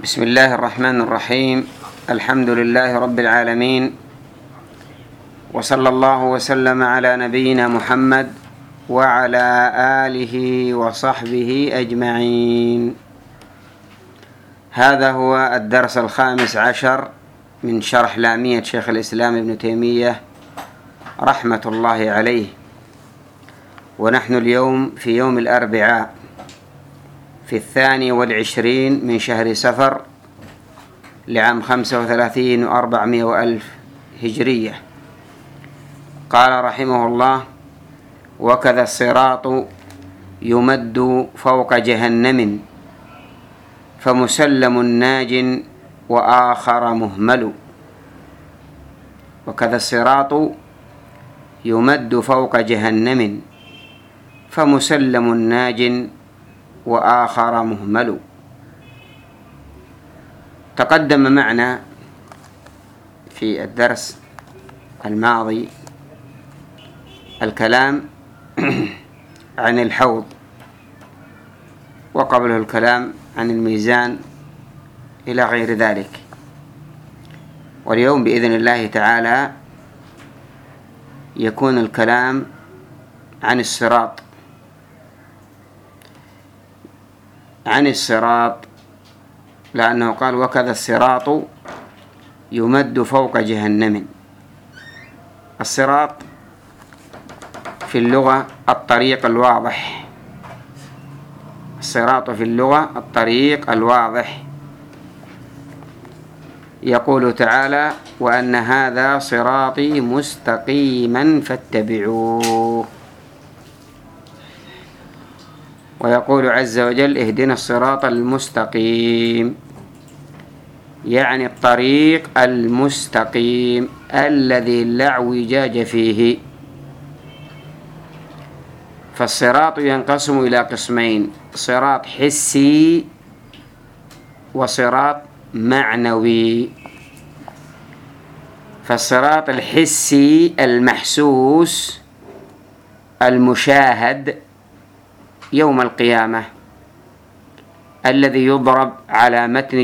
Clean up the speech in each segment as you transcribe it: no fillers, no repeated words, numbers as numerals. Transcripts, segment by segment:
بسم الله الرحمن الرحيم. الحمد لله رب العالمين، وصلى الله وسلم على نبينا محمد وعلى آله وصحبه أجمعين. هذا هو الدرس 15 من شرح لامية شيخ الإسلام ابن تيمية رحمة الله عليه، ونحن اليوم في يوم الأربعاء في 22 من شهر سفر لعام 35 و400 وألف هجرية. قال رحمه الله: وكذا الصراط يمد فوق جهنم فمسلم ناج وآخر مهمل. وكذا الصراط يمد فوق جهنم فمسلم ناج وآخر مهمل. تقدم معنا في الدرس الماضي الكلام عن الحوض، وقبله الكلام عن الميزان إلى غير ذلك. واليوم بإذن الله تعالى يكون الكلام عن الصراط، لأنه قال: وكذا الصراط يمد فوق جهنم. الصراط في اللغة الطريق الواضح، الصراط في اللغة الطريق الواضح. يقول تعالى: وأن هذا صراطي مستقيما فاتبعوه. ويقول عز وجل: اهدنا الصراط المستقيم، يعني الطريق المستقيم الذي لا اعوجاج فيه. فالصراط ينقسم إلى قسمين: صراط حسي وصراط معنوي. فالصراط الحسي المحسوس المشاهد يوم القيامة الذي يضرب على متن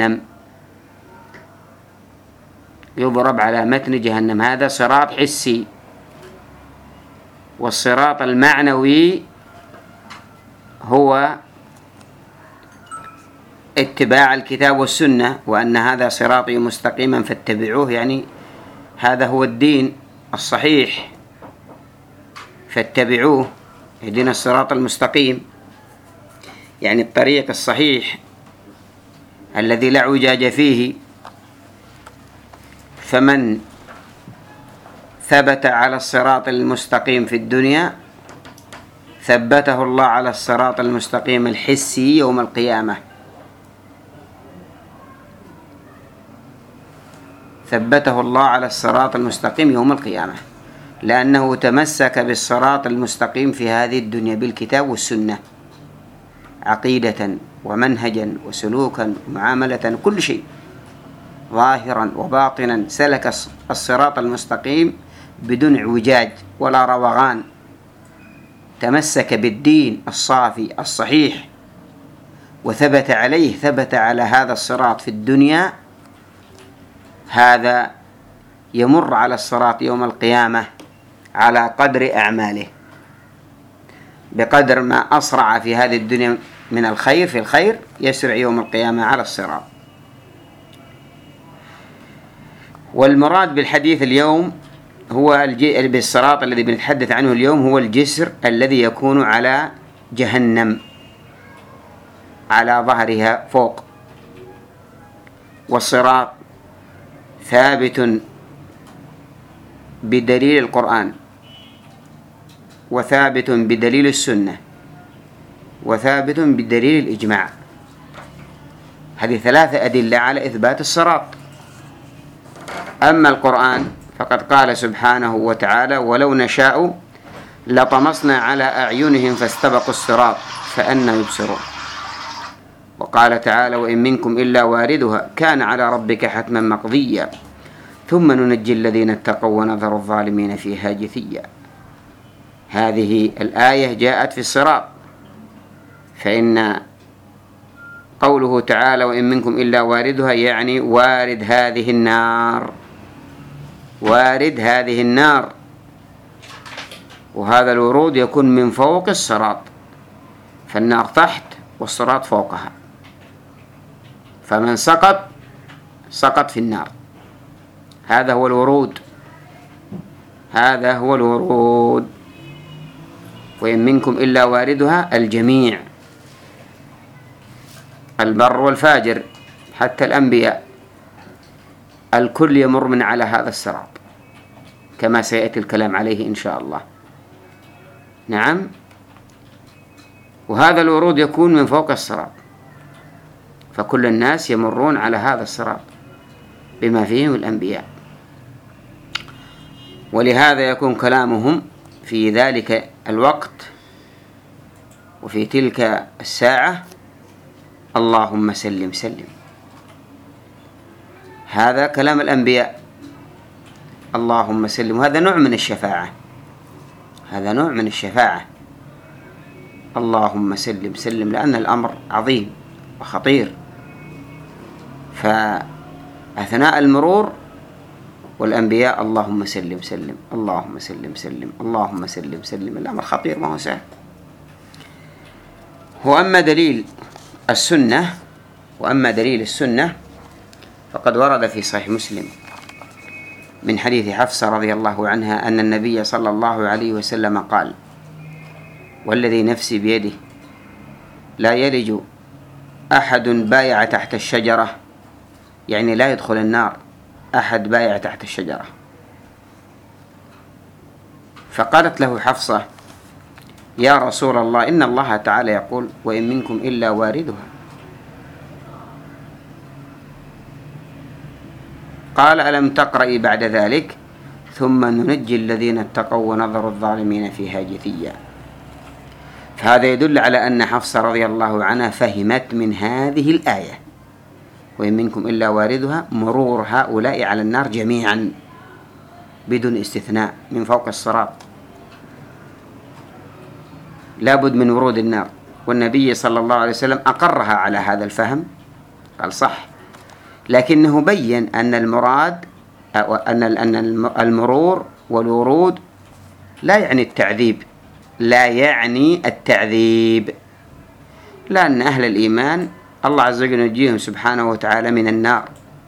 جهنم، هذا صراط حسي. والصراط المعنوي هو اتباع الكتاب والسنة، وأن هذا صراطي مستقيما فاتبعوه، يعني هذا هو الدين الصحيح فاتبعوه. اهدنا الصراط المستقيم يعني الطريق الصحيح الذي لا اعوجاج فيه. فمن ثبت على الصراط المستقيم في الدنيا ثبته الله على الصراط المستقيم الحسي يوم القيامة. ثبته الله على الصراط المستقيم يوم القيامة، لأنه تمسك بالصراط المستقيم في هذه الدنيا بالكتاب والسنة، عقيدة ومنهجا وسلوكا ومعاملة، كل شيء ظاهرا وباطنا سلك الصراط المستقيم بدون اعوجاج ولا روغان. تمسك بالدين الصافي الصحيح وثبت عليه، ثبت على هذا الصراط في الدنيا. هذا يمر على الصراط يوم القيامة على قدر أعماله، بقدر ما أسرع في هذه الدنيا من الخير، في الخير يسرع يوم القيامة على الصراط. والمراد بالحديث اليوم هو بالصراط الذي بنتحدث عنه اليوم هو الجسر الذي يكون على جهنم على ظهرها فوق. والصراط ثابت بدليل القرآن، وثابت بدليل السنة، وثابت بدليل الإجماع. هذه 3 أدلة على إثبات الصراط. أما القرآن فقد قال سبحانه وتعالى: ولو نشاء لطمسنا على أعينهم فاستبقوا الصراط فأنى يبصرون. وقال تعالى: وإن منكم إلا واردها كان على ربك حتما مقضيا ثم ننجي الذين اتقوا ونذر الظالمين فيها جثيا. هذه الآية جاءت في الصراط، فإن قوله تعالى وإن منكم إلا واردها، يعني وارد هذه النار، وارد هذه النار. وهذا الورود يكون من فوق الصراط، فالنار تحت والصراط فوقها، فمن سقط سقط في النار. هذا هو الورود، هذا هو الورود. وإن منكم إلا واردها، الجميع، البر والفاجر حتى الأنبياء، الكل يمر من على هذا الصراط كما سيأتي الكلام عليه إن شاء الله. نعم. وهذا الورود يكون من فوق الصراط، فكل الناس يمرون على هذا الصراط بما فيهم الأنبياء، ولهذا يكون كلامهم في ذلك الوقت وفي تلك الساعة اللهم سلم سلم. هذا كلام الأنبياء، اللهم سلم. وهذا نوع من الشفاعة، هذا نوع من الشفاعة، اللهم سلم سلم، لأن الأمر عظيم وخطير. فأثناء المرور والأنبياء اللهم سلم سلم، اللهم سلم سلم، اللهم سلم سلم، الأمر خطير ما هو سهل. وأما دليل السنة فقد ورد في صحيح مسلم من حديث حفصة رضي الله عنها أن النبي صلى الله عليه وسلم قال: والذي نفسي بيده لا يلج أحد بايع تحت الشجرة، يعني لا يدخل النار أحد بايع تحت الشجرة. فقالت له حفصة: يا رسول الله، إن الله تعالى يقول وإن منكم إلا واردها. قال: ألم تقرأي بعد ذلك ثم ننجي الذين اتقوا ونذر الظالمين فيها جثيا. فهذا يدل على أن حفصة رضي الله عنها فهمت من هذه الآية وإن منكم إلا واردها مرور هؤلاء على النار جميعا بدون استثناء من فوق الصراط، لابد من ورود النار. والنبي صلى الله عليه وسلم أقرها على هذا الفهم، قال صح، لكنه بين أن المراد أن المرور والورود لا يعني التعذيب، لا يعني التعذيب، لأن أهل الإيمان الله عز وجل ينجيهم سبحانه وتعالى من النار،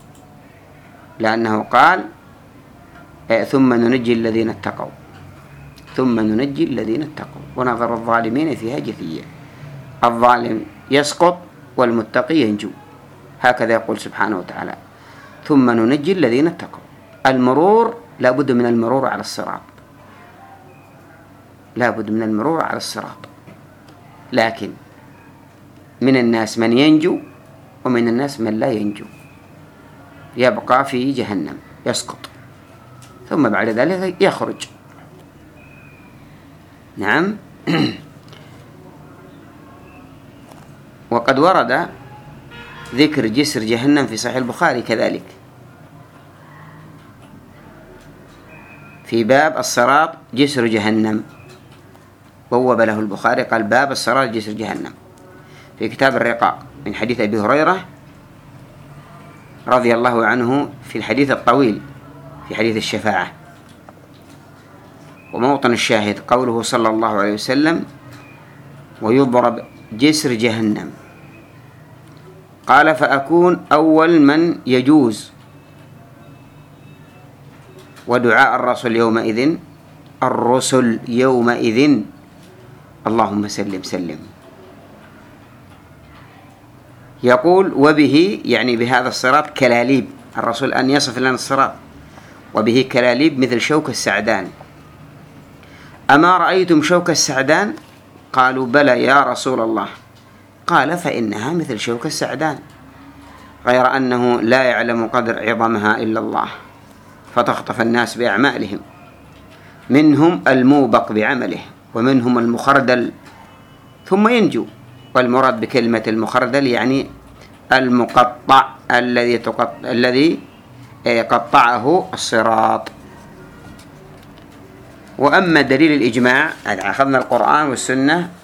لأنه قال: ثم ننجي الذين اتقوا، ثم ننجي الذين اتقوا ونذر الظالمين فيها جثيا. الظالم يسقط والمتقي ينجو، هكذا يقول سبحانه وتعالى: ثم ننجي الذين اتقوا. المرور لا بد من المرور على الصراط، لا بد من المرور على الصراط، لكن من الناس من ينجو ومن الناس من لا ينجو، يبقى في جهنم يسقط ثم بعد ذلك يخرج. نعم. وقد ورد ذكر جسر جهنم في صحيح البخاري كذلك في باب الصراط جسر جهنم، بوب له البخاري قال: باب الصراط جسر جهنم، في كتاب الرقاق من حديث أبي هريرة رضي الله عنه في الحديث الطويل في حديث الشفاعة. وموطن الشاهد قوله صلى الله عليه وسلم: ويضرب جسر جهنم. قال: فأكون أول من يجوز، ودعاء الرسل يومئذ اللهم سلم سلم. يقول: وبه، يعني بهذا الصراط، كلاليب، الرسول أن يصف لنا الصراط، وبه كلاليب مثل شوك السعدان. أما رأيتم شوك السعدان؟ قالوا: بلى يا رسول الله. قال: فإنها مثل شوك السعدان، غير أنه لا يعلم قدر عظمها إلا الله، فتخطف الناس بأعمالهم، منهم الموبق بعمله ومنهم المخردل ثم ينجو. والمراد بكلمة المخردل يعني المقطع الذي قطعه الصراط. وأما دليل الإجماع، أخذنا القرآن والسنة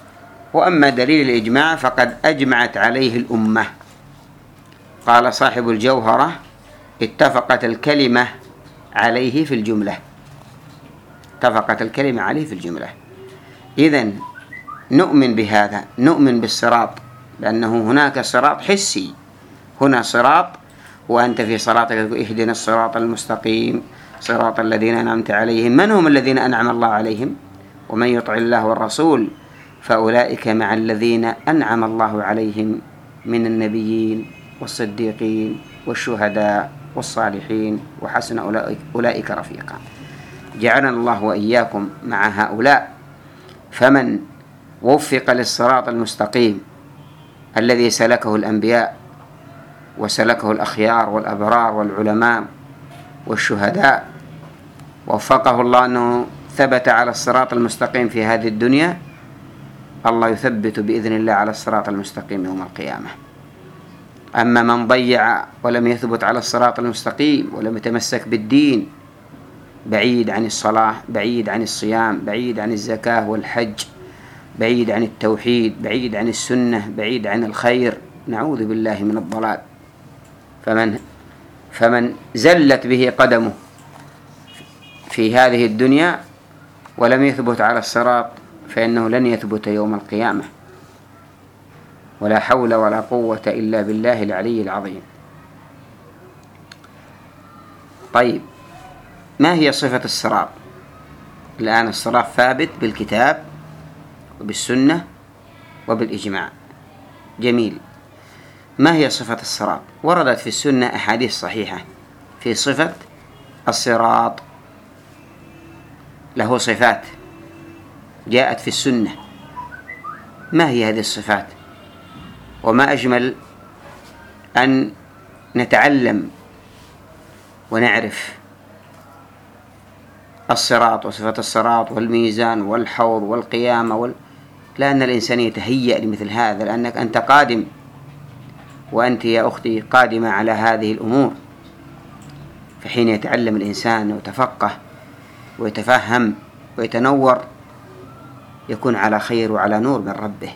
وأما دليل الإجماع فقد أجمعت عليه الأمة. قال صاحب الجوهرة: اتفقت الكلمة عليه في الجملة. اتفقت الكلمة عليه في الجملة. إذن نؤمن بهذا، نؤمن بالصراط، لأنه هناك صراط حسي، هنا صراط، وأنت في صراطك اهدنا الصراط المستقيم صراط الذين أنعمت عليهم. من هم الذين أنعم الله عليهم؟ ومن يطع الله والرسول فأولئك مع الذين أنعم الله عليهم من النبيين والصديقين والشهداء والصالحين وحسن أولئك رفيقا. جعلنا الله وإياكم مع هؤلاء. فمن وفق للصراط المستقيم الذي سلكه الأنبياء وسلكه الأخيار والأبرار والعلماء والشهداء، وفقه الله أنه ثبت على الصراط المستقيم في هذه الدنيا، الله يثبت بإذن الله على الصراط المستقيم يوم القيامة. أما من ضيع ولم يثبت على الصراط المستقيم ولم يتمسك بالدين، بعيد عن الصلاة، بعيد عن الصيام، بعيد عن الزكاة والحج، بعيد عن التوحيد، بعيد عن السنة، بعيد عن الخير، نعوذ بالله من الضلال. فمن زلت به قدمه في هذه الدنيا ولم يثبت على الصراط فإنه لن يثبت يوم القيامة. ولا حول ولا قوة إلا بالله العلي العظيم. طيب، ما هي صفة الصراط؟ الآن الصراط ثابت بالكتاب وبالسنة وبالإجماع. جميل. ما هي صفة الصراط؟ وردت في السنة أحاديث صحيحة في صفة الصراط، له صفات جاءت في السنة. ما هي هذه الصفات؟ وما أجمل أن نتعلم ونعرف الصراط وصفة الصراط والميزان والحوض والقيامة لأن الإنسان يتهيأ لمثل هذا، لأنك أنت قادم، وأنت يا أختي قادمة على هذه الأمور. فحين يتعلم الإنسان ويتفقه ويتفهم ويتنور يكون على خير وعلى نور من ربه.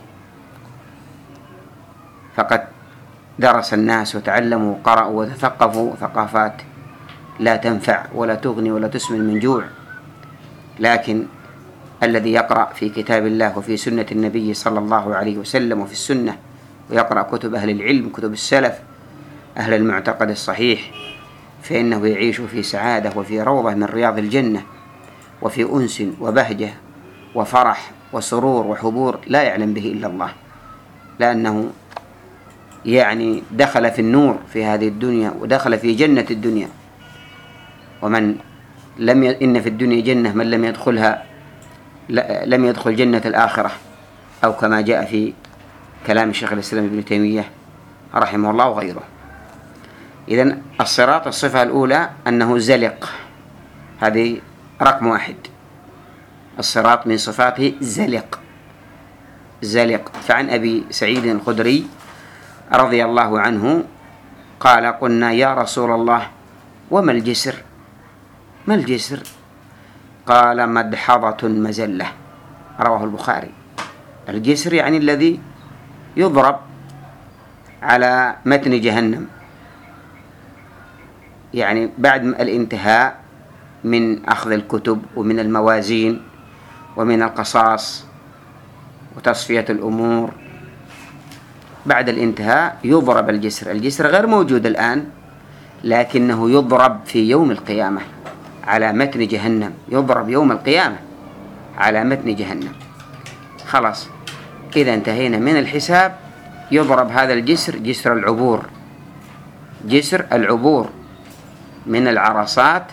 فقد درس الناس وتعلموا وقرأوا وتثقفوا ثقافات لا تنفع ولا تغني ولا تسمن من جوع، لكن الذي يقرأ في كتاب الله وفي سنة النبي صلى الله عليه وسلم وفي السنة، ويقرأ كتب أهل العلم، كتب السلف أهل المعتقد الصحيح، فإنه يعيش في سعادة وفي روضة من رياض الجنة، وفي أنس وبهجة وفرح وسرور وحبور لا يعلم به إلا الله، لأنه يعني دخل في النور في هذه الدنيا ودخل في جنة الدنيا. ومن إن في الدنيا جنة من لم يدخلها لم يدخل جنة الآخرة، أو كما جاء في كلام الشيخ الإسلام ابن تيمية رحمه الله وغيره. إذن الصراط الصفة الأولى أنه زلق، هذه رقم 1. الصراط من صفاته زلق. فعن أبي سعيد الخدري رضي الله عنه قال: قلنا يا رسول الله وما الجسر؟ ما الجسر؟ قال: مدحضة مزلة. رواه البخاري. الجسر يعني الذي يضرب على متن جهنم، يعني بعد الانتهاء من أخذ الكتب ومن الموازين ومن القصاص وتصفية الأمور، بعد الانتهاء يضرب الجسر. الجسر غير موجود الآن، لكنه يضرب في يوم القيامة على متن جهنم، يضرب يوم القيامة على متن جهنم. خلاص، إذا انتهينا من الحساب يضرب هذا الجسر، جسر العبور من العرصات،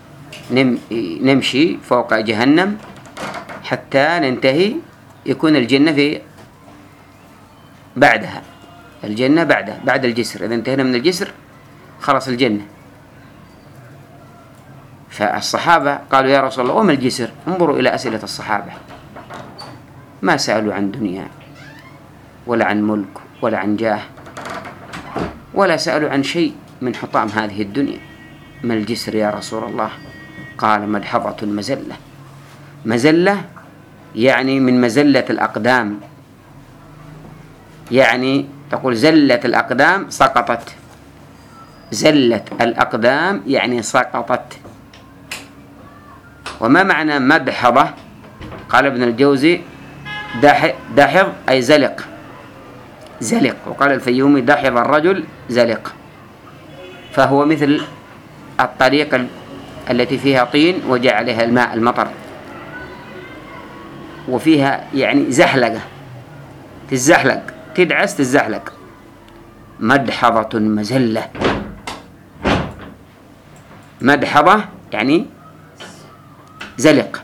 نمشي فوق جهنم حتى ننتهي، يكون الجنة في بعدها، الجنة بعد الجسر. إذا انتهينا من الجسر خلاص الجنة. فالصحابة قالوا يا رسول الله وما الجسر؟ انظروا إلى أسئلة الصحابة، ما سألوا عن دنيا ولا عن ملك ولا عن جاه، ولا سألوا عن شيء من حطام هذه الدنيا. ما الجسر يا رسول الله؟ قال: مدحضة مزلة. مزلة يعني من مزلة الأقدام يعني تقول زلت الأقدام سقطت، زلت الأقدام يعني سقطت. وما معنى مدحضة؟ قال ابن الجوزي دحض أي زلق، زلق. وقال الفيومي دحض الرجل زلق، فهو مثل الطريق التي فيها طين وجاء عليها الماء المطر، وفيها يعني زحلقة، تزحلق، تدعس تزحلق. مدحضة مزلة، مدحضة يعني زلق،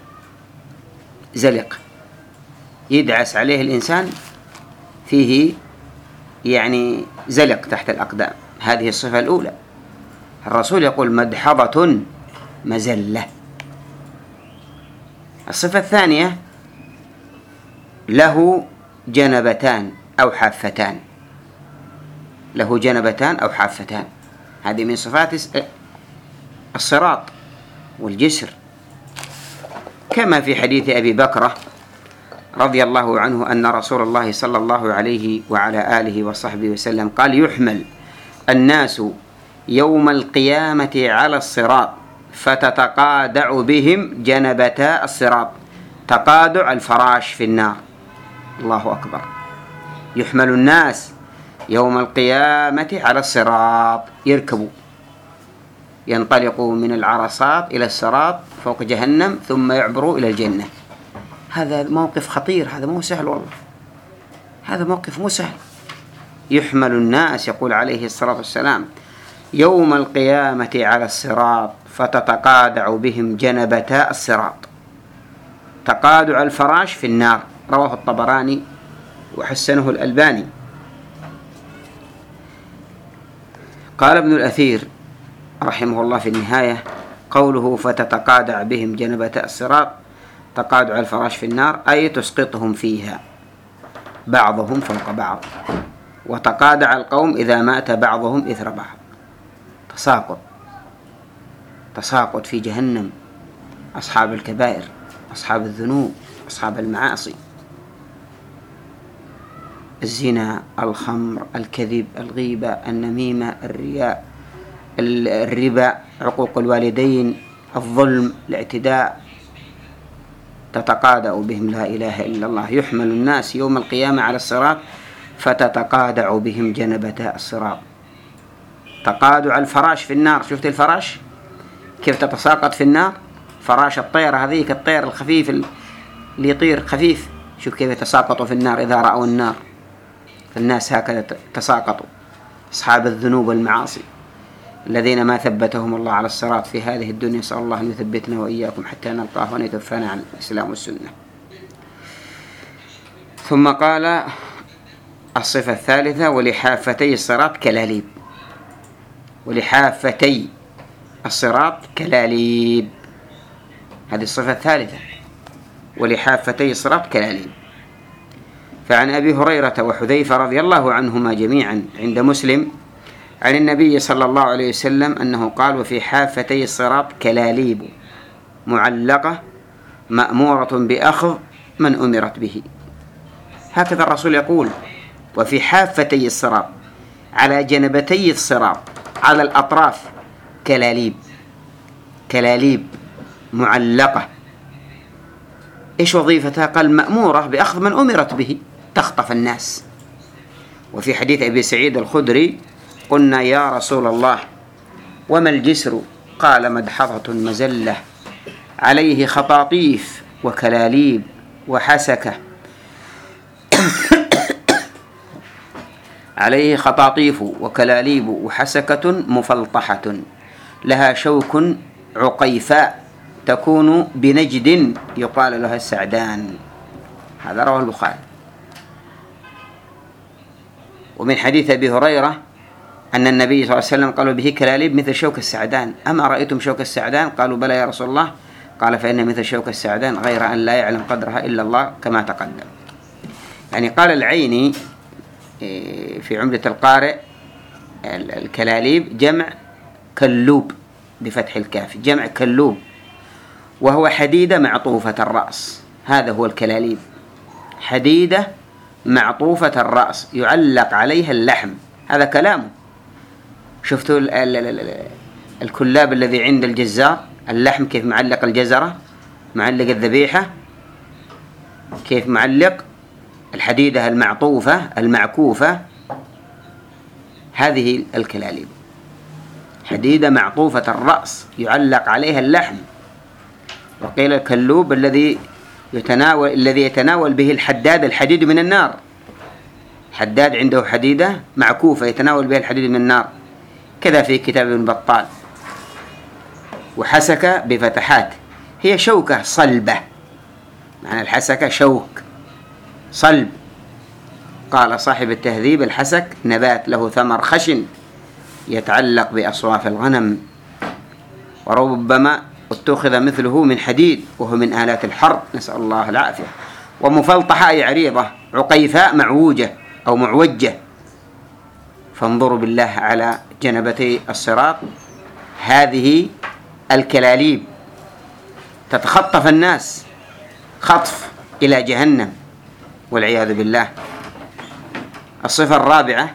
زلق يدعس عليه الإنسان، فيه يعني زلق تحت الأقدام. هذه الصفة الأولى. الرسول يقول مدحضة مزلة. الصفة الثانية له جنبتان أو حافتان، له جنبتان أو حافتان. هذه من صفات الصراط والجسر، كما في حديث أبي بكرة رضي الله عنه أن رسول الله صلى الله عليه وعلى آله وصحبه وسلم قال يحمل الناس يوم القيامة على الصراط فتتقادع بهم جنبتا الصراط. تقادع الفراش في النار. الله أكبر. يحمل الناس يوم القيامة على الصراط، يركبوا، ينطلقوا من العرصات إلى الصراط فوق جهنم ثم يعبروا إلى الجنة. هذا موقف خطير، هذا مو سهل والله، هذا موقف مو سهل. يحمل الناس، يقول عليه الصلاة والسلام، يوم القيامة على الصراط فتتقادع بهم جنبتا الصراط. تقادع الفراش في النار، رواه الطبراني وحسنه الألباني. قال ابن الأثير رحمه الله في النهاية قوله فتتقادع بهم جنبتا الصراط، تقادع الفراش في النار أي تسقطهم فيها بعضهم فوق بعض. وتقادع القوم إذا مات بعضهم إثر بعض. تساقط في جهنم أصحاب الكبائر، أصحاب الذنوب، أصحاب المعاصي، الزنا، الخمر، الكذب، الغيبة، النميمة، الرياء، الربا، عقوق الوالدين، الظلم، الاعتداء. تتقادع بهم لا إله إلا الله. يحمل الناس يوم القيامة على الصراط فتتقادع بهم جنبتا الصراط. تقادع الفراش في النار، شفت الفراش كيف تتساقط في النار؟ فراش الطير هذيك، الطير الخفيف اللي يطير خفيف، شوف كيف يتساقطوا في النار إذا رأوا النار. فالناس هكذا تساقطوا، أصحاب الذنوب والمعاصي الذين ما ثبتهم الله على الصراط في هذه الدنيا. نسأل الله أن يثبتنا وإياكم حتى نلقاه وأن يتوفانا عن الإسلام والسنة. ثم قال الصفة الثالثة ولحافتي الصراط كلاليب. ولحافتي الصراط كلاليب، هذه الصفة الثالثة، ولحافتي الصراط كلاليب. فعن أبي هريرة وحذيفة رضي الله عنهما جميعا عند مسلم عن النبي صلى الله عليه وسلم أنه قال وفي حافتي الصراط كلاليب معلقة مأمورة بأخذ من أمرت به. هكذا الرسول يقول وفي حافتي الصراط، على جنبتي الصراط، على الأطراف كلاليب، كلاليب معلقة. إيش وظيفتها؟ قال مأمورة بأخذ من أمرت به، تخطف الناس. وفي حديث أبي سعيد الخدري قلنا يا رسول الله وما الجسر؟ قال مدحضة مزلة عليه خطاطيف وكلاليب وحسكة عليه خطاطيف وكلاليب وحسكة مفلطحة لها شوك عقيفاء تكون بنجد يقال لها السعدان. هذا رواه البخاري. ومن حديث أبي هريرة أن النبي صلى الله عليه وسلم قالوا به كلاليب مثل شوك السعدان. أما رأيتم شوك السعدان؟ قالوا بلى يا رسول الله. قال فإن مثل شوك السعدان غير أن لا يعلم قدرها إلا الله كما تقدم. يعني قال العيني في عمدة القارئ الكلاليب جمع كلوب بفتح الكاف، جمع كلوب، وهو حديدة معطوفة الرأس. هذا هو الكلاليب، حديدة معطوفة الرأس يعلق عليها اللحم. هذا كلامه. شفتوا الكلاب الذي عند الجزار، اللحم كيف معلق الجزرة، معلق الذبيحة، كيف معلق الحديدة المعطوفة المعكوفة. هذه الكلاليب حديدة معطوفة الرأس يعلق عليها اللحم. وقيل الكلوب الذي يتناول به الحداد الحديد من النار. حداد عنده حديدة معكوفة يتناول بها الحديد من النار، كذا في كتاب ابن بطال. وحسكة بفتحات، هي شوكة صلبة، معنى الحسكة شوك صلب. قال صاحب التهذيب: الحسك نبات له ثمر خشن يتعلق بأصواف الغنم، وربما اتخذ مثله من حديد وهو من آلات الحرب، نسأل الله العافية. ومفلطحة أي عريضة، عقيفاء معوجة أو معوجة. فانظروا بالله على جنبتي الصراط هذه الكلاليب تتخطف الناس خطف إلى جهنم والعياذ بالله. الصفة الرابعة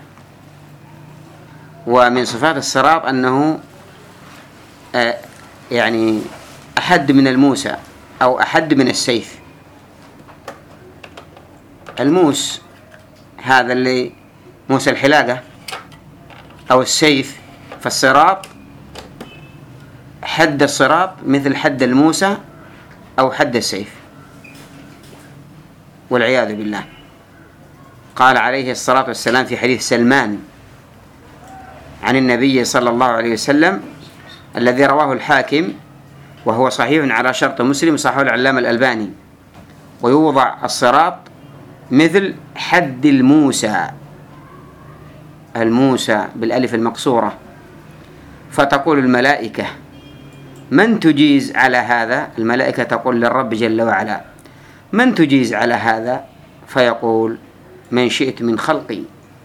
ومن صفات الصراط أنه يعني أحد من الموسى أو أحد من السيف. الموس هذا اللي موسى الحلاقة أو السيف، فالصراط حد الصراط مثل حد الموسى أو حد السيف والعياذ بالله. قال عليه الصلاة والسلام في حديث سلمان عن النبي صلى الله عليه وسلم الذي رواه الحاكم وهو صحيح على شرط مسلم، صححه العلامة الألباني: ويوضع الصراط مثل حد الموسى، الموسى بالألف المقصورة، فتقول الملائكة: من تجيز على هذا؟ الملائكة تقول للرب جل وعلا: من تجيز على هذا؟ فيقول: من شئت من خلقي.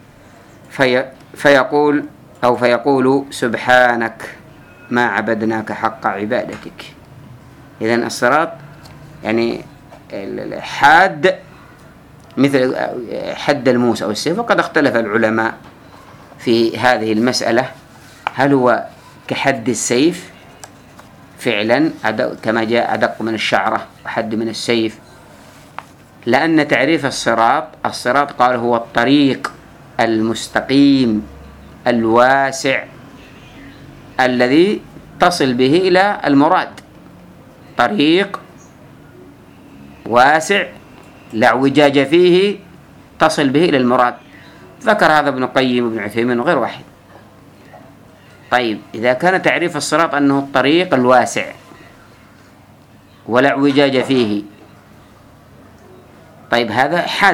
فيقول: سبحانك ما عبدناك حق عبادتك. إذن الصراط يعني حاد مثل حد الموسى أو السيف. وقد اختلف العلماء في هذه المسألة، هل هو كحد السيف فعلا كما جاء أدق من الشعرة وحد من السيف؟ لأن تعريف الصراط قال هو الطريق المستقيم الواسع الذي تصل به إلى المراد. طريق واسع لا اعوجاج فيه تصل به إلى المراد. ذكر هذا ابن القيم وابن عثيمين وغير واحد. طيب، إذا كان تعريف الصراط أنه الطريق الواسع ولا اعوجاج فيه، طيب هذا حاد.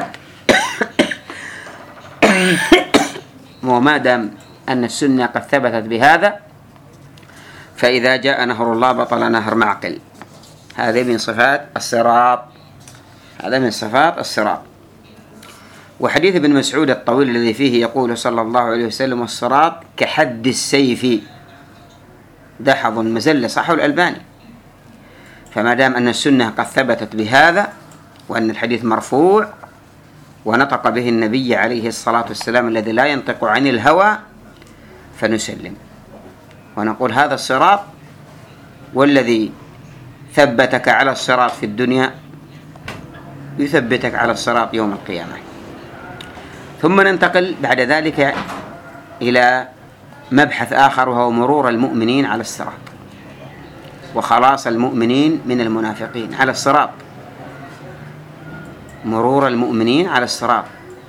وما دام أن السنة قد ثبتت بهذا، فإذا جاء نهر الله بطل نهر معقل. هذه من صفات الصراط، هذا من صفات الصراط. وحديث ابن مسعود الطويل الذي فيه يقول صلى الله عليه وسلم: الصراط كحد السيف دحض مزل، صححه الألباني. فما دام أن السنة قد ثبتت بهذا وأن الحديث مرفوع ونطق به النبي عليه الصلاة والسلام الذي لا ينطق عن الهوى، فنسلم ونقول: هذا الصراط، والذي ثبتك على الصراط في الدنيا يثبتك على الصراط يوم القيامة. ثم ننتقل بعد ذلك إلى مبحث آخر، وهو مرور المؤمنين على الصراط وخلاص المؤمنين من المنافقين على الصراط. مرور المؤمنين على الصراط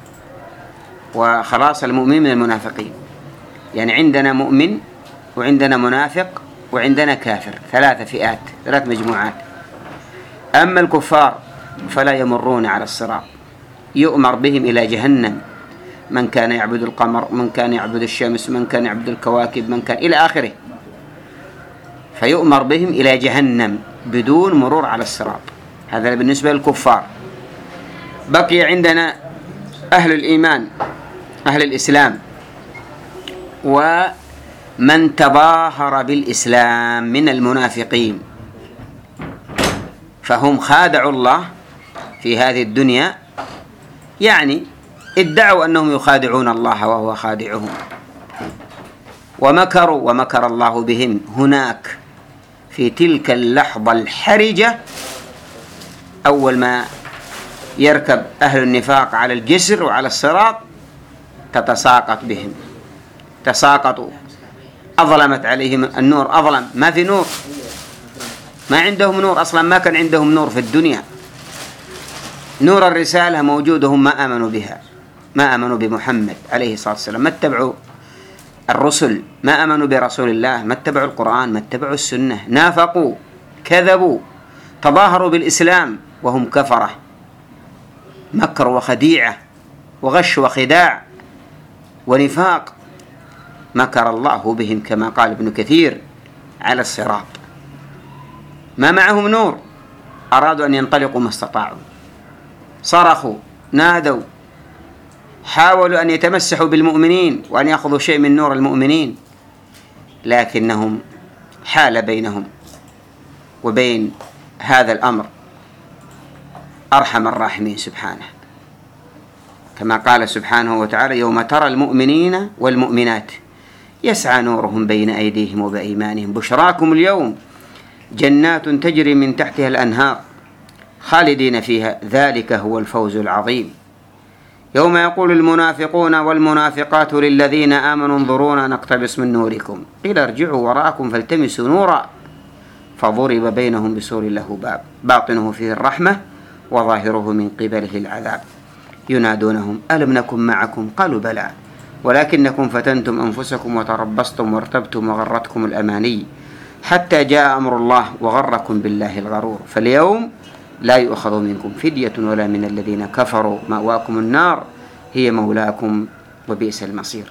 وخلاص المؤمنين من المنافقين. يعني عندنا مؤمن وعندنا منافق وعندنا كافر، ثلاث فئات، ثلاث مجموعات. أما الكفار فلا يمرون على الصراط، يؤمر بهم إلى جهنم، من كان يعبد القمر، من كان يعبد الشمس، من كان يعبد الكواكب، من كان إلى آخره، فيؤمر بهم إلى جهنم بدون مرور على الصراط. هذا بالنسبة للكفار. بقي عندنا أهل الإيمان، أهل الإسلام، ومن تظاهر بالإسلام من المنافقين، فهم خادعوا الله في هذه الدنيا يعني ادعوا أنهم يخادعون الله وهو خادعهم، ومكروا ومكر الله بهم. هناك في تلك اللحظة الحرجة أول ما يركب أهل النفاق على الجسر وعلى الصراط تتساقط بهم، تساقطوا، أظلمت عليهم النور، أظلم، ما في نور، ما عندهم نور أصلا، ما كان عندهم نور في الدنيا. نور الرسالة موجود، هم ما آمنوا بها، ما آمنوا بمحمد عليه الصلاة والسلام، ما اتبعوا الرسل، ما آمنوا برسول الله، ما اتبعوا القرآن، ما اتبعوا السنة، نافقوا، كذبوا، تظاهروا بالإسلام وهم كفرة، مكر وخديعة وغش وخداع ونفاق. مكر الله بهم كما قال ابن كثير على الصراط. ما معهم نور، أرادوا أن ينطلقوا ما استطاعوا، صرخوا، نادوا، حاولوا أن يتمسحوا بالمؤمنين وأن يأخذوا شيء من نور المؤمنين، لكنهم حال بينهم وبين هذا الأمر أرحم الراحمين سبحانه، كما قال سبحانه وتعالى: يوم ترى المؤمنين والمؤمنات يسعى نورهم بين أيديهم وبأيمانهم بشراكم اليوم جنات تجري من تحتها الأنهار خالدين فيها ذلك هو الفوز العظيم. يوم يقول المنافقون والمنافقات للذين آمنوا انظرونا نقتبس من نوركم قيل ارجعوا وراءكم فالتمسوا نورا فضرب بينهم بسور له باب باطنه فيه الرحمة وظاهره من قبله العذاب ينادونهم ألم نكن معكم قالوا بلى ولكنكم فتنتم أنفسكم وتربصتم وارتبتم وغرتكم الأماني حتى جاء أمر الله وغركم بالله الغرور فاليوم لا يؤخذ منكم فدية ولا من الذين كفروا مأواكم النار هي مولاكم وبئس المصير.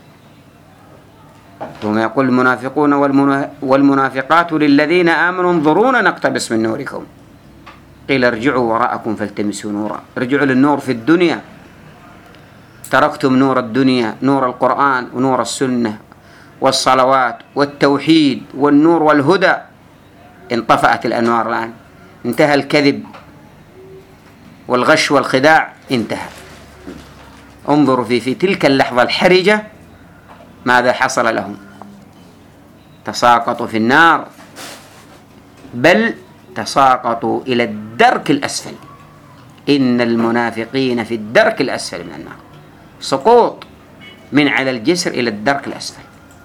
ثم يقول المنافقون والمنافقات للذين آمنوا انظرونا نقتبس من نوركم قيل ارجعوا وراءكم فالتمسوا نورا. ارجعوا للنور في الدنيا، تركتم نور الدنيا، نور القرآن ونور السنة والصلوات والتوحيد والنور والهدى، انطفأت الأنوار الآن، انتهى الكذب والغش والخداع، انتهى. انظروا في تلك اللحظة الحرجة ماذا حصل لهم، تساقطوا في النار، بل تساقطوا إلى الدرك الأسفل. إن المنافقين في الدرك الأسفل من النار، سقوط من على الجسر إلى الدرك الأسفل.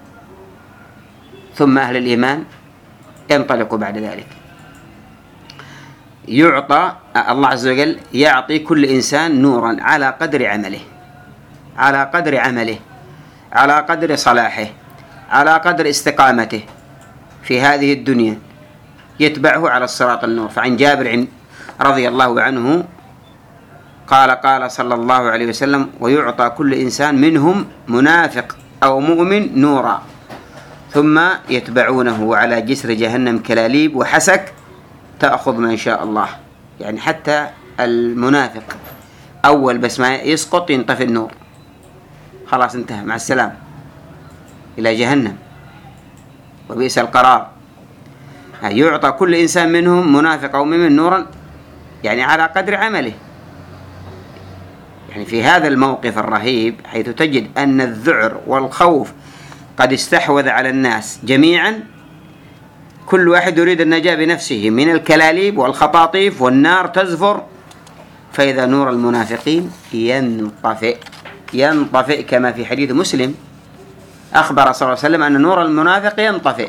ثم أهل الإيمان ينطلقوا بعد ذلك، يعطى الله عز وجل يعطي كل إنسان نورا على قدر عمله، على قدر عمله، على قدر صلاحه، على قدر استقامته في هذه الدنيا، يتبعه على الصراط النور. فعن جابر رضي الله عنه قال صلى الله عليه وسلم ويعطى كل إنسان منهم منافق أو مؤمن نورا ثم يتبعونه على جسر جهنم كلاليب وحسك تأخذ من شاء الله. يعني حتى المنافق أول بس ما يسقط ينطفي النور، خلاص انتهى، مع السلام، إلى جهنم وبئس القرار. يعطى كل إنسان منهم منافق أو مؤمن نورا يعني على قدر عمله. يعني في هذا الموقف الرهيب حيث تجد أن الذعر والخوف قد استحوذ على الناس جميعا، كل واحد يريد النجاة بنفسه من الكلاليب والخطاطيف والنار تزفر، فإذا نور المنافقين ينطفئ كما في حديث مسلم أخبر صلى الله عليه وسلم أن نور المنافق ينطفئ،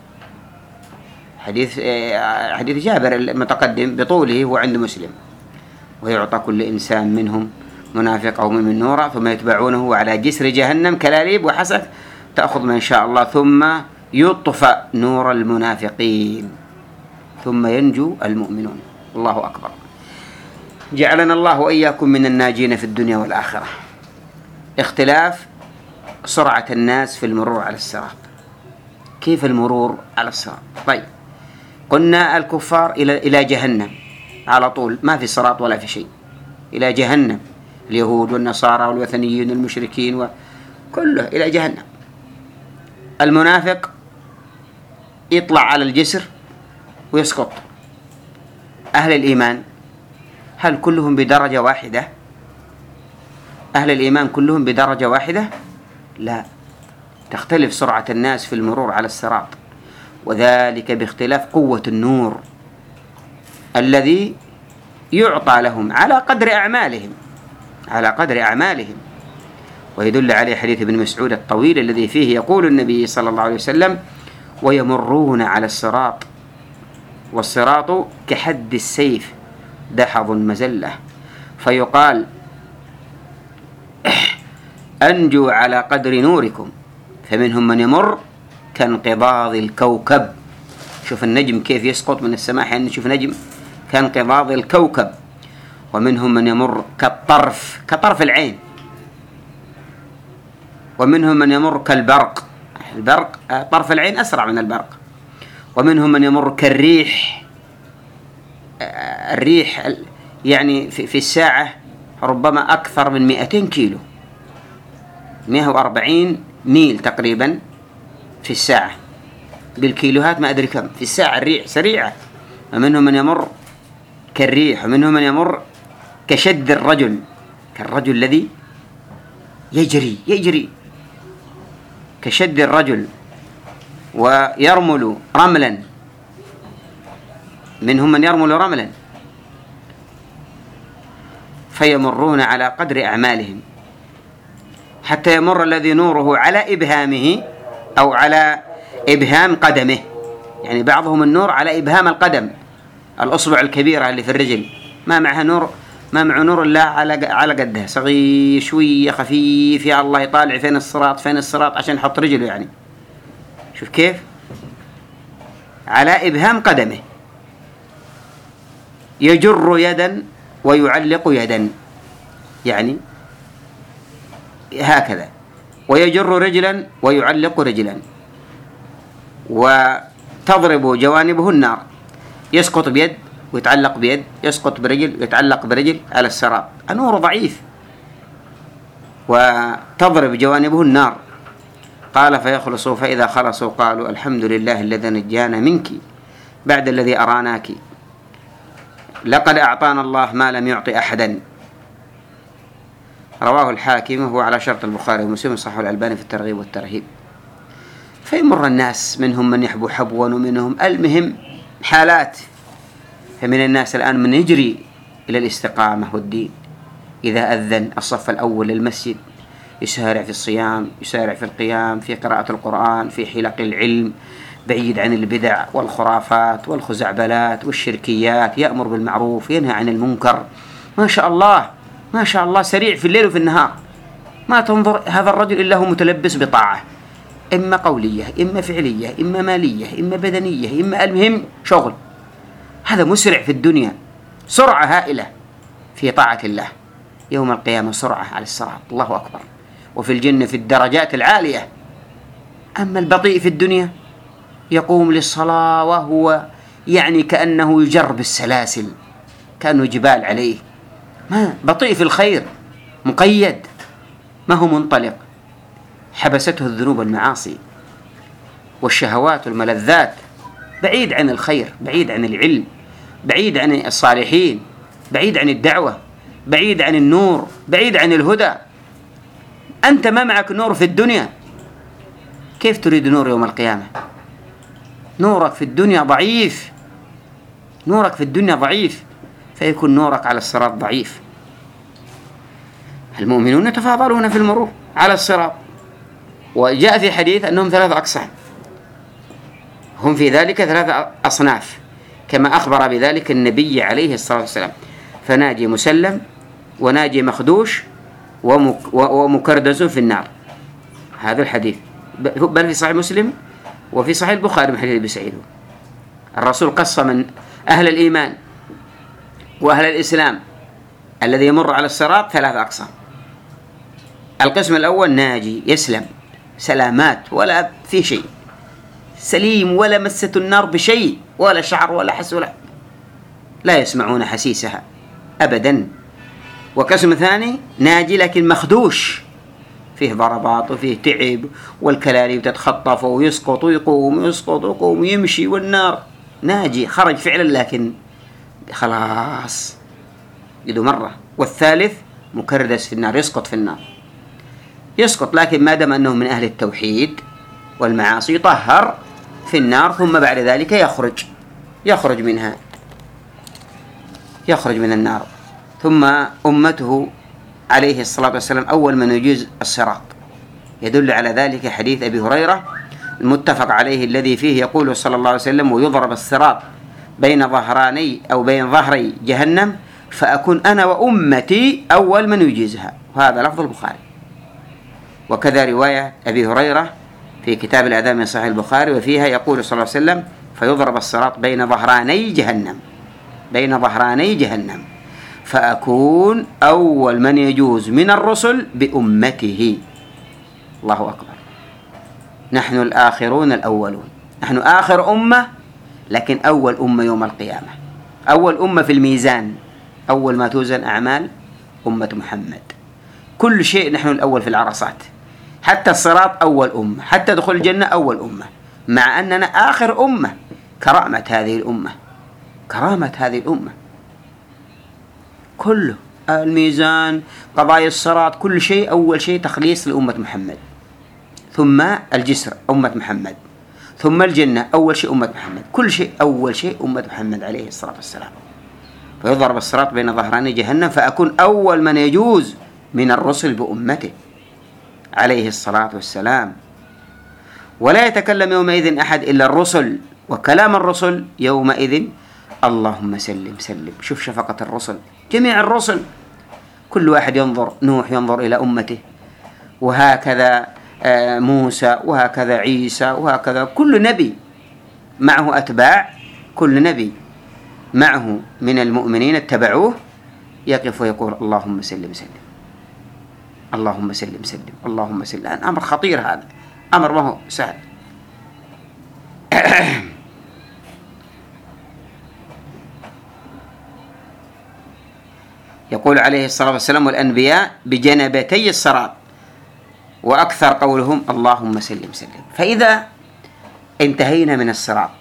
حديث جابر المتقدم بطوله هو عند مسلم. ويعطى كل إنسان منهم منافق أو من نورا ثم يتبعونه على جسر جهنم كلاليب وحسك تأخذ من شاء الله ثم يطفأ نور المنافقين ثم ينجو المؤمنون. الله أكبر. جعلنا الله وإياكم من الناجين في الدنيا والآخرة. اختلاف سرعة الناس في المرور على الصراط. كيف المرور على الصراط؟ طيب، قلنا الكفار إلى جهنم على طول، ما في صراط ولا في شيء، إلى جهنم، اليهود والنصارى والوثنيين والمشركين وكله إلى جهنم. المنافق يطلع على الجسر ويسقط. أهل الإيمان هل كلهم بدرجة واحدة؟ أهل الإيمان كلهم بدرجة واحدة؟ لا، تختلف سرعة الناس في المرور على الصراط، وذلك باختلاف قوة النور الذي يعطى لهم على قدر أعمالهم، على قدر أعمالهم. ويدل عليه حديث ابن مسعود الطويل الذي فيه يقول النبي صلى الله عليه وسلم: ويمرون على الصراط والصراط كحد السيف دحض مزلة، فيقال: أنجوا على قدر نوركم، فمنهم من يمر كانقضاض الكوكب. شوف النجم كيف يسقط من السماء، يعني نشوف نجم كانقضاض الكوكب. ومنهم من يمر كطرف العين. ومنهم من يمر كالبرق، البرق طرف العين أسرع من البرق. ومنهم من يمر كالريح، الريح يعني في الساعة ربما أكثر من 200 كيلو، 140 ميل تقريبا في الساعة، بالكيلوهات ما أدري كم في الساعة. الريح سريعة. ومنهم من يمر كالريح. ومنهم من يمر كشد الرجل، كالرجل الذي يجري كشد الرجل ويرمل رملا. منهم من يرمل رملا، فيمرون على قدر أعمالهم، حتى يمر الذي نوره على إبهامه أو على إبهام قدمه. يعني بعضهم النور على إبهام القدم، الأصبع الكبيرة اللي في الرجل، ما معها نور، ما مع نور الله على قدها، صغير شوية خفيف. يا الله يطالع فين الصراط عشان يحط رجله. يعني شوف كيف على إبهام قدمه. يجر يدا ويعلق يدا، يعني هكذا. ويجر رجلا ويعلق رجلا، وتضرب جوانبه النار، يسقط بيد ويتعلق بيد، يسقط برجل ويتعلق برجل على الصراط. النور ضعيف، وتضرب جوانبه النار. قال: فيخلصوا، فإذا خلصوا قالوا: الحمد لله الذي نجانا منك بعد الذي أراناك، لقد أعطانا الله ما لم يعطي أحدا. رواه الحاكم وهو على شرط البخاري ومسلم، صححه الألباني في الترغيب والترهيب. فيمر الناس، منهم من يحبو حبوا ومنهم، المهم حالات. فمن الناس الآن من يجري إلى الاستقامة والدين، إذا أذن الصف الأول للمسجد يسارع في الصيام، يسارع في القيام، في قراءة القرآن، في حلق العلم، بعيد عن البدع والخرافات والخزعبلات والشركيات، يأمر بالمعروف ينهى عن المنكر. ما شاء الله ما شاء الله، سريع في الليل وفي النهار. ما تنظر هذا الرجل إلا هو متلبس بطاعة، إما قولية إما فعلية إما مالية إما بدنية إما، المهم شغل. هذا مسرع في الدنيا، سرعة هائلة في طاعة الله. يوم القيامة سرعة على الصراط، الله أكبر. وفي الجنة في الدرجات العالية. أما البطيء في الدنيا يقوم للصلاة وهو يعني كأنه يجر بالسلاسل، كأنه جبال عليه. ما بطيء في الخير، مقيد، ما هو منطلق، حبسته الذنوب والمعاصي والشهوات والملذات، بعيد عن الخير، بعيد عن العلم، بعيد عن الصالحين، بعيد عن الدعوة، بعيد عن النور، بعيد عن الهدى. أنت ما معك نور في الدنيا، كيف تريد نور يوم القيامة؟ نورك في الدنيا ضعيف، نورك في الدنيا ضعيف، فيكون نورك على الصراط ضعيف. المؤمنون يتفاضلون في المرور على الصراط. وجاء في حديث أنهم 3 أقسام، هم في ذلك 3 أصناف، كما أخبر بذلك النبي عليه الصلاة والسلام: فناجي مسلم، وناجي مخدوش، ومكردس في النار. هذا الحديث بل في صحيح مسلم وفي صحيح البخاري من حديث أبي سعيد. الرسول قسم أهل الإيمان وأهل الإسلام الذي يمر على الصراط 3 أقسام. القسم الأول ناجي، يسلم سلامات، ولا في شيء، سليم، ولا مسة النار بشيء، ولا شعر ولا حس، ولا لا يسمعون حسيسها أبدا. وقسم ثاني ناجي لكن مخدوش، فيه ضربات وفيه تعب، والكلاليب تتخطف ويسقط ويقوم، يسقط ويقوم، يمشي، والنار. ناجي خرج فعلا لكن خلاص يدو مرة. والثالث مكردس في النار، يسقط في النار، يسقط. لكن ما دام أنه من أهل التوحيد والمعاصي يطهر في النار، ثم بعد ذلك يخرج منها، يخرج من النار. ثم أمته عليه الصلاة والسلام أول من يجوز الصراط. يدل على ذلك حديث أبي هريرة المتفق عليه الذي فيه يقول صلى الله عليه وسلم: ويضرب الصراط بين ظهراني أو بين ظهري جهنم فأكون أنا وأمتي أول من يجيزها. وهذا لفظ البخاري. وكذا رواية أبي هريرة في كتاب الآداب من صحيح البخاري، وفيها يقول صلى الله عليه وسلم: فيضرب الصراط بين ظهراني جهنم فأكون أول من يجوز من الرسل بأمته. الله أكبر. نحن الآخرون الأولون، نحن آخر أمة، لكن أول أمة يوم القيامة، أول أمة في الميزان، أول ما توزن أعمال أمة محمد. كل شيء نحن الأول في العرصات، حتى الصراط أول أمة، حتى دخول الجنة أول أمة، مع أننا آخر أمة. كرامة هذه الأمة كله، الميزان، قضايا الصراط، كل شيء أول شيء تخليص لأمة محمد، ثم الجسر أمة محمد، ثم الجنة أول شيء أمة محمد، كل شيء أول شيء أمة محمد عليه الصلاة والسلام. فيضرب الصراط بين ظهراني جهنم فأكون أول من يجوز من الرسل بأمته عليه الصلاة والسلام. ولا يتكلم يومئذ أحد إلا الرسل، وكلام الرسل يومئذ اللهم سلم سلم. شوف شفقة الرسل، جميع الرسل كل واحد ينظر، نوح ينظر إلى أمته، وهكذا موسى، وهكذا عيسى، وهكذا كل نبي معه أتباع، كل نبي معه من المؤمنين اتبعوه، يقف ويقول اللهم سلم سلم، اللهم سلم سلم، اللهم سلم. أمر خطير، هذا أمر ما هو سهل. يقول عليه الصلاة والسلام: والأنبياء بجنبتي الصراط، وأكثر قولهم اللهم سلم سلم. فإذا انتهينا من الصراط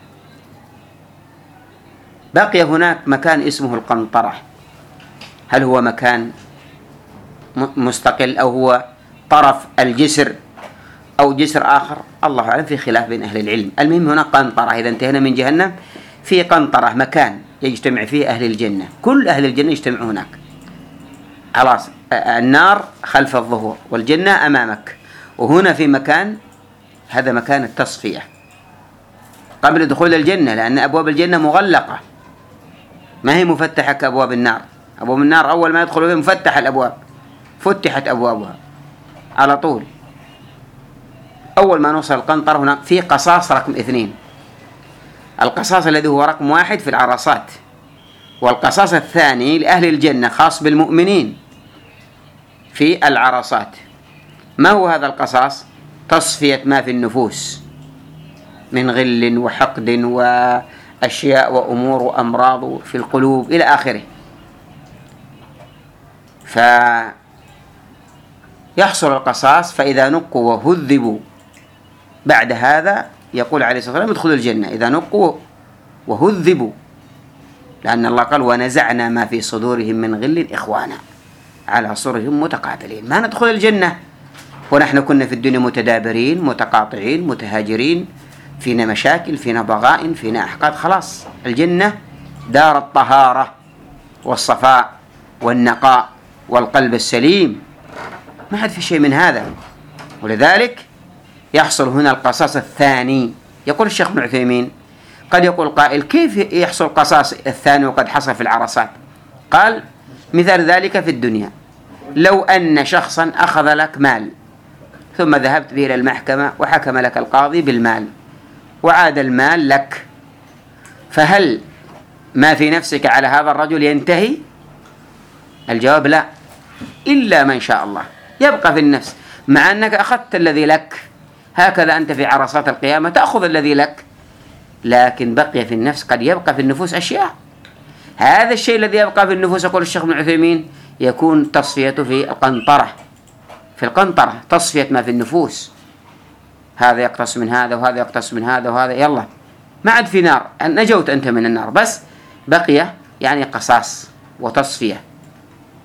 بقي هناك مكان اسمه القنطرة. هل هو مكان مستقل أو هو طرف الجسر أو جسر آخر؟ الله أعلم، في خلاف بين أهل العلم. المهم هناك قنطرة. إذا انتهينا من جهنم في قنطرة، مكان يجتمع فيه أهل الجنة، كل أهل الجنة يجتمعون هناك. خلاص، النار خلف الظهور والجنة أمامك، وهنا في مكان، هذا مكان التصفية قبل دخول الجنة، لأن أبواب الجنة مغلقة، ما هي مفتحة كأبواب النار. أبواب النار أول ما يدخلوا فيها مفتح الأبواب، فتحت أبوابها على طول. أول ما نوصل القنطرة هناك في قصاص رقم 2، القصاص الذي هو رقم 1 في العرصات، والقصاص الثاني لأهل الجنة خاص بالمؤمنين في العرصات. ما هو هذا القصاص؟ تصفية ما في النفوس من غل وحقد وأشياء وأمور وأمراض في القلوب إلى آخره. فيحصل القصاص، فإذا نقوا وهذبوا بعد هذا يقول عليه الصلاة والسلام ادخلوا الجنة. إذا نقوا وهذبوا، لأن الله قال ونزعنا ما في صدورهم من غل إخوانا على سرر متقابلين. ما ندخل الجنة ونحن كنا في الدنيا متدابرين متقاطعين متهاجرين، فينا مشاكل، فينا ضغائن، فينا أحقاد. خلاص، الجنة دار الطهارة والصفاء والنقاء والقلب السليم، ما حد في شيء من هذا. ولذلك يحصل هنا القصاص الثاني. يقول الشيخ ابن عثيمين: قد يقول قائل كيف يحصل القصاص الثاني وقد حصل في العرصات؟ قال: مثال ذلك في الدنيا، لو أن شخصا أخذ لك مال ثم ذهبت به إلى المحكمة وحكم لك القاضي بالمال وعاد المال لك، فهل ما في نفسك على هذا الرجل ينتهي؟ الجواب لا، إلا من شاء الله، يبقى في النفس، مع أنك أخذت الذي لك. هكذا أنت في عرصات القيامة تأخذ الذي لك، لكن بقي في النفس، قد يبقى في النفوس أشياء. هذا الشيء الذي يبقى في النفوس، يقول الشيخ ابن عثيمين، يكون تصفيته في القنطرة. في القنطرة تصفية ما في النفوس، هذا يقتص من هذا وهذا يقتص من هذا وهذا، يلا ما عاد في نار، نجوت أنت من النار، بس بقي يعني قصاص وتصفية.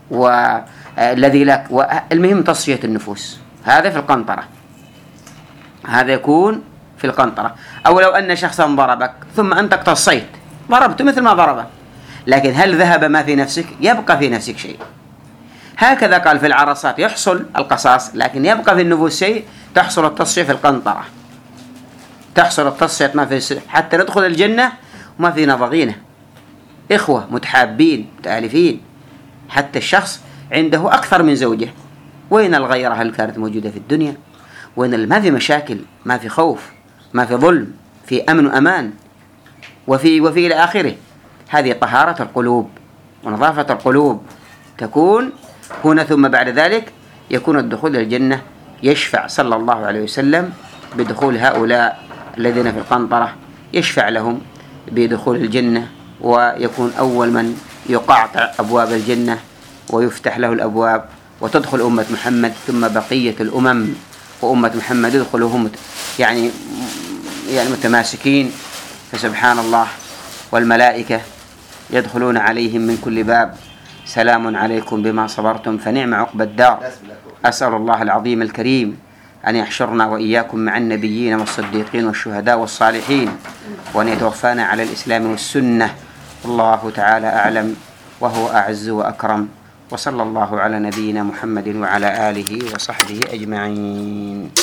والذي لك، والمهم تصفية النفوس. هذا في القنطرة، هذا يكون في القنطرة. أو لو أن شخصا ضربك ثم أنت اقتصيت، ضربت مثل ما ضربه، لكن هل ذهب ما في نفسك؟ يبقى في نفسك شيء. هكذا قال في العرصات يحصل القصاص، لكن يبقى في النفوس شيء، تحصل التصفية في القنطرة، تحصل التصفية ما في، حتى ندخل الجنة وما فينا ضغينة، إخوة متحابين متآلفين، حتى الشخص عنده أكثر من زوجة. وين الغيرة هل كانت موجودة في الدنيا؟ وين ما في مشاكل، ما في خوف، ما في ظلم، في أمن وأمان، وفي إلى آخره. هذه طهارة القلوب ونظافة القلوب تكون هنا، ثم بعد ذلك يكون الدخول إلى الجنة. يشفع صلى الله عليه وسلم بدخول هؤلاء الذين في القنطرة، يشفع لهم بدخول الجنة، ويكون أول من يقعطع أبواب الجنة ويفتح له الأبواب، وتدخل أمة محمد، ثم بقية الأمم، وأمة محمد يدخلهم يعني متماسكين. فسبحان الله، والملائكة يدخلون عليهم من كل باب، سلام عليكم بما صبرتم فنعم عقبى الدار. أسأل الله العظيم الكريم أن يحشرنا وإياكم مع النبيين والصديقين والشهداء والصالحين، وأن يتوفانا على الإسلام والسنة. الله تعالى أعلم، وهو أعز وأكرم، وصلى الله على نبينا محمد وعلى آله وصحبه أجمعين.